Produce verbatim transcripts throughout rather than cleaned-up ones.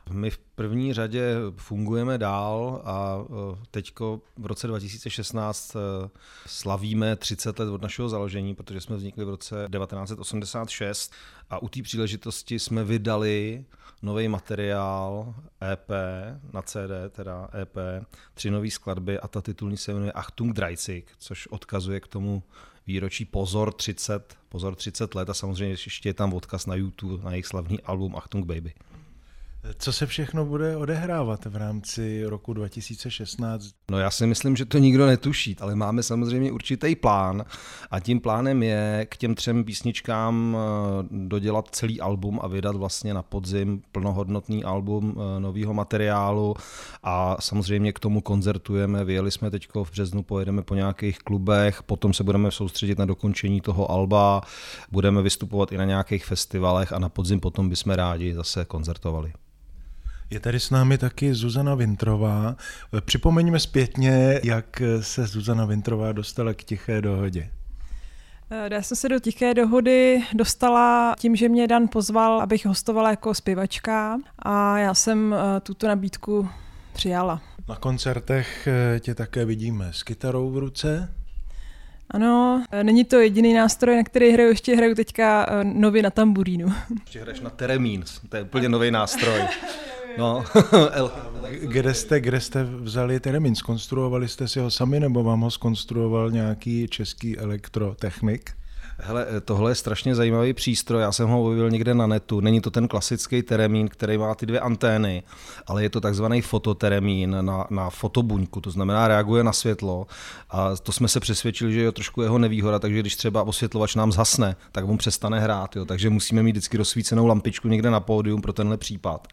My v první řadě fungujeme dál a teďko v roce dva tisíce šestnáct slavíme třicet let od našeho založení, protože jsme vznikli v roce devatenáct set osmdesát šest a u té příležitosti jsme vydali nový materiál E P na C D, teda E P, tři nové skladby a ta titulní se jmenuje Achtung dreißig, což odkazuje k tomu výročí Pozor třicet, Pozor třicet let a samozřejmě ještě je tam odkaz na YouTube, na jejich slavný album Achtung Baby. Co se všechno bude odehrávat v rámci roku dva tisíce šestnáct? No já si myslím, že to nikdo netuší, ale máme samozřejmě určitý plán a tím plánem je k těm třem písničkám dodělat celý album a vydat vlastně na podzim plnohodnotný album nového materiálu a samozřejmě k tomu koncertujeme. Vyjeli jsme teďko v březnu, pojedeme po nějakých klubech, potom se budeme soustředit na dokončení toho alba, budeme vystupovat i na nějakých festivalech a na podzim potom bychom rádi zase koncertovali. Je tady s námi taky Zuzana Vintrová. Připomeňme zpětně, jak se Zuzana Vintrová dostala k Tiché dohodě. Já jsem se do Tiché dohody dostala tím, že mě Dan pozval, abych hostovala jako zpěvačka a já jsem tuto nabídku přijala. Na koncertech tě také vidíme s kytarou v ruce. Ano, není to jediný nástroj, na který hraju, ještě hraju teďka nově na tamburínu. Ještě hraješ na teremín, to je úplně nový nástroj. No. kde, jste, kde jste vzali teremín? Zkonstruovali jste si ho sami nebo vám ho zkonstruoval nějaký český elektrotechnik? Hele, tohle je strašně zajímavý přístroj, já jsem ho objevil někde na netu. Není to ten klasický teremín, který má ty dvě antény, ale je to takzvaný fototeremín na, na fotobuňku, to znamená reaguje na světlo a to jsme se přesvědčili, že je trošku jeho nevýhoda, takže když třeba osvětlovač nám zhasne, tak on přestane hrát, jo, takže musíme mít vždycky rozsvícenou lampičku někde na pódium pro tenhle případ.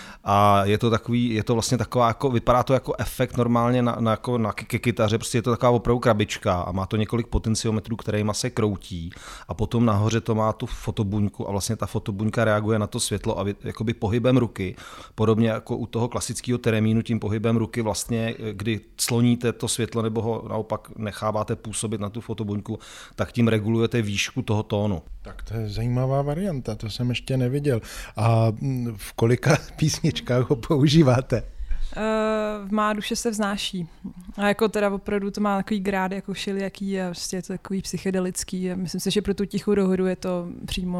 A je to takový, je to vlastně taková, jako, vypadá to jako efekt normálně na, na, jako na kytaře, prostě je to taková opravdu krabička a má to několik potenciometrů, kterýma se kroutí a potom nahoře to má tu fotobuňku a vlastně ta fotobuňka reaguje na to světlo a vy, jakoby pohybem ruky, podobně jako u toho klasického teremínu, tím pohybem ruky vlastně, kdy sloníte to světlo nebo ho naopak necháváte působit na tu fotobuňku, tak tím regulujete výšku toho tónu. Tak to je zajímavá varianta, to jsem ještě neviděl. A v kolika písničkách ho používáte? Uh, v Má duše se vznáší. A jako teda opravdu to má takový grád, jako všelijaký a prostě je to takový psychedelický. A myslím si, že pro tu Tichou dohodu je to přímo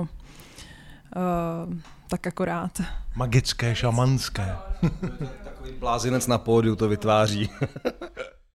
uh, tak akorát. Magické, šamanské. Takový blázinec na pódiu to vytváří.